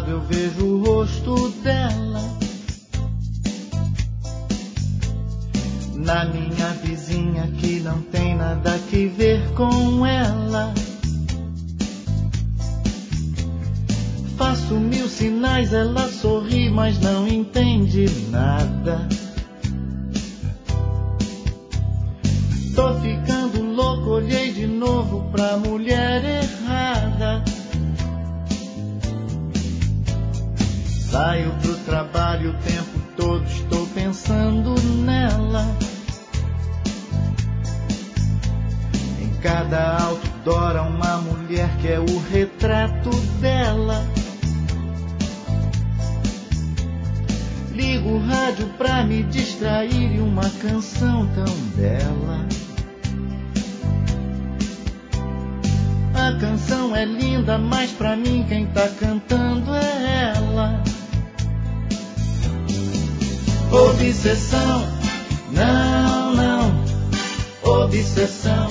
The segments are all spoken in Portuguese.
lado eu vejo o rosto dela. Na minha vizinha que não tem nada que ver com ela. Faço 1000 sinais, ela sorri, mas não entende nada. Tô ficando louco, olhei de novo pra mulher errada. Saio pro trabalho o tempo todo, estou pensando nela. Em cada outdoor há uma mulher que é o retrato dela. Ligo o rádio pra me distrair e uma canção tão bela. A canção é linda, mas pra mim quem tá cantando é ela. Obsessão, não, não, obsessão.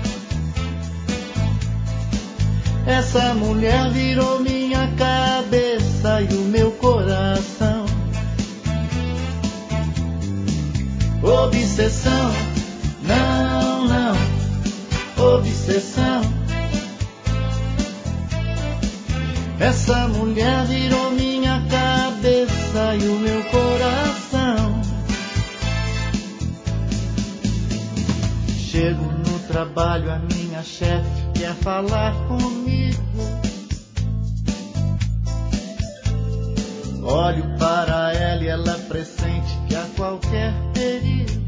Essa mulher virou minha cabeça e o meu coração. Obsessão, não, não, obsessão. Essa mulher virou minha cabeça e o meu coração. Chego no trabalho, a minha chefe quer falar comigo. Olho para ela e ela pressente que há qualquer perigo.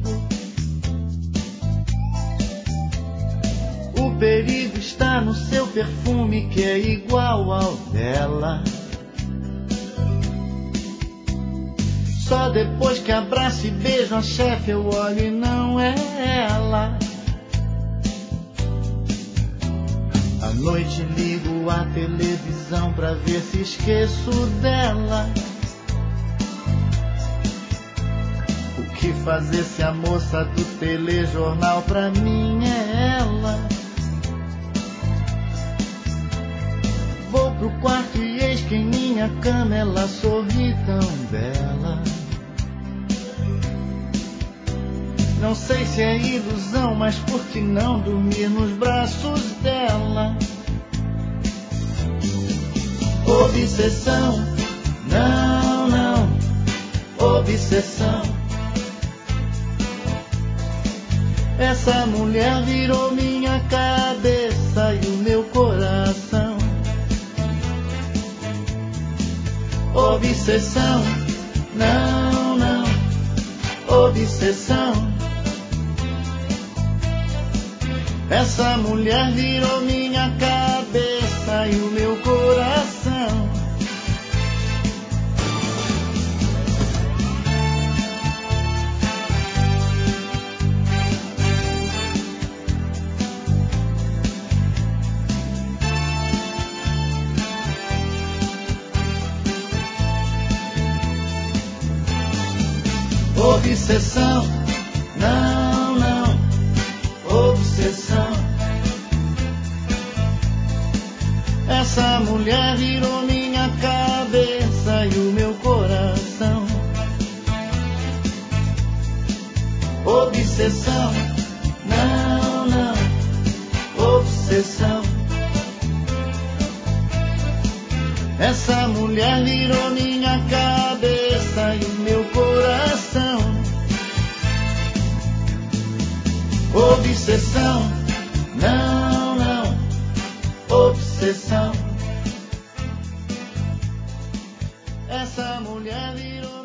O perigo está no seu perfume que é igual ao dela. Só depois que abraço e beijo a chefe eu olho e não é ela. À noite ligo a televisão pra ver se esqueço dela. O que fazer se a moça do telejornal pra mim é ela? Vou pro quarto e eis que em minha cama ela sorri tão bela. Não sei se é ilusão, mas por que não dormir nos braços dela? Obsessão, não, não, obsessão. Essa mulher virou minha cabeça e o meu coração. Obsessão, não, não, obsessão. Essa mulher virou minha cabeça e o meu coração. Obsessão, não, não, obsessão. Essa mulher virou minha cabeça e o meu coração. Obsessão, não, não, obsessão. Essa mulher virou minha cabeça e o meu coração. Obsessão, não, não, obsessão. Essa mulher virou